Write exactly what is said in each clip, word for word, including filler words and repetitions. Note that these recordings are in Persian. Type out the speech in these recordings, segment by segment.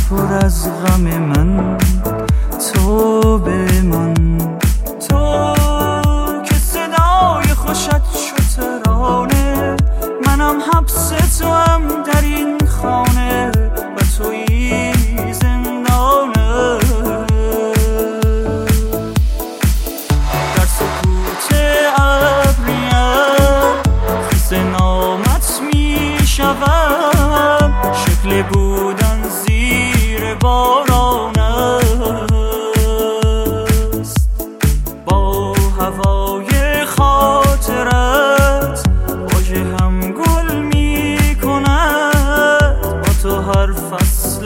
پر از غم من تو بمان، تو که صدای خوشت شد ترانه، منم حبس تو هم در این خانه و تویی زندانه. در سکوت ابریم خیس نامت می شود، شکل بودن زیر باران است. با هوای خاطرت واژه هم گل می کند، با تو هر فصل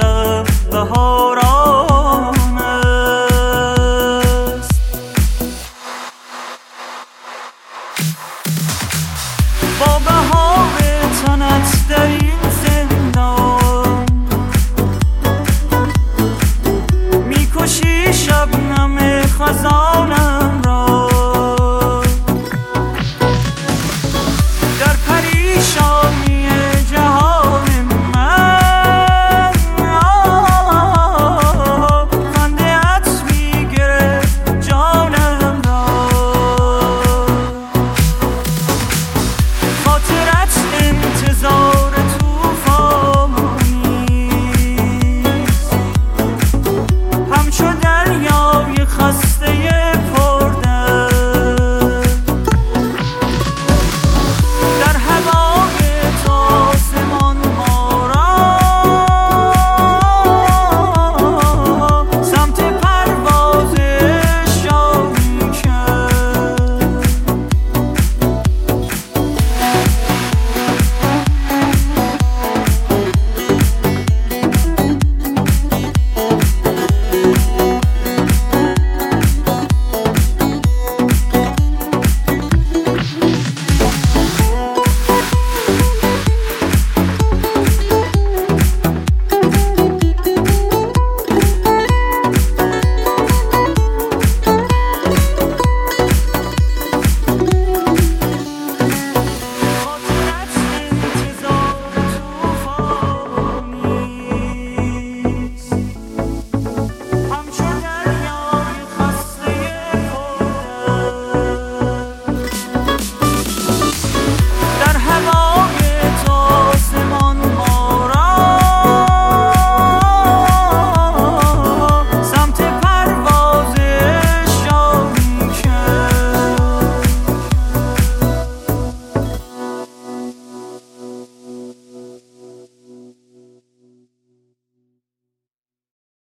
بهاران است. با بهار تنت در این زندان میکشی شبنم خزانم،